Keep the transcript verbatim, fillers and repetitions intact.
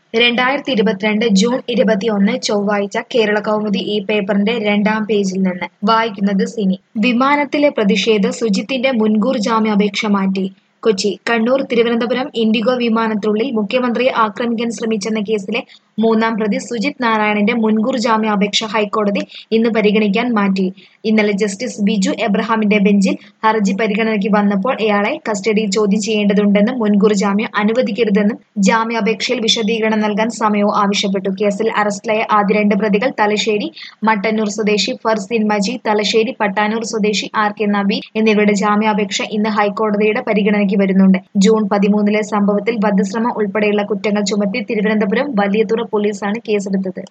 രണ്ടായിരത്തി ഇരുപത്തിരണ്ട് ജൂൺ ഇരുപത്തിയൊന്ന് ചൊവ്വാഴ്ച കേരളകൗമുദി ഈ പേപ്പറിന്റെ രണ്ടാം പേജിൽ നിന്ന് വായിക്കുന്നത് സിനി. വിമാനത്തിലെ പ്രതിഷേധം സുജിത്തിന്റെ മുൻകൂർ ജാമ്യാപേക്ഷ മാറ്റി. കൊച്ചി, കണ്ണൂർ, തിരുവനന്തപുരം ഇൻഡിഗോ വിമാനത്തിനുള്ളിൽ മുഖ്യമന്ത്രിയെ ആക്രമിക്കാൻ ശ്രമിച്ചെന്ന കേസിലെ മൂന്നാം പ്രതി സുജിത് നാരായണന്റെ മുൻകൂർ ജാമ്യാപേക്ഷ ഹൈക്കോടതി ഇന്ന് പരിഗണിക്കാൻ മാറ്റി. ഇന്നലെ ജസ്റ്റിസ് ബിജു എബ്രഹാമിന്റെ ബെഞ്ചിൽ ഹർജി പരിഗണനയ്ക്ക് വന്നപ്പോൾ ഇയാളെ കസ്റ്റഡിയിൽ ചോദ്യം ചെയ്യേണ്ടതുണ്ടെന്നും മുൻകൂർ ജാമ്യം അനുവദിക്കരുതെന്നും ജാമ്യാപേക്ഷയിൽ വിശദീകരണം നൽകാൻ സമയവും ആവശ്യപ്പെട്ടു. കേസിൽ അറസ്റ്റിലായ ആദ്യ രണ്ട് പ്രതികൾ തലശ്ശേരി മട്ടന്നൂർ സ്വദേശി ഫർസീൻ മജീദ്, തലശ്ശേരി പട്ടാനൂർ സ്വദേശി ആർ കെ നബീൽ എന്നിവരുടെ ജാമ്യാപേക്ഷ ഇന്ന് ഹൈക്കോടതിയുടെ പരിഗണനയ്ക്ക് വരുന്നുണ്ട്. ജൂൺ പതിമൂന്നിലെ സംഭവത്തിൽ വധശ്രമം ഉൾപ്പെടെയുള്ള കുറ്റങ്ങൾ ചുമത്തി തിരുവനന്തപുരം വലിയതുറ പോലീസാണ് കേസെടുത്തത്.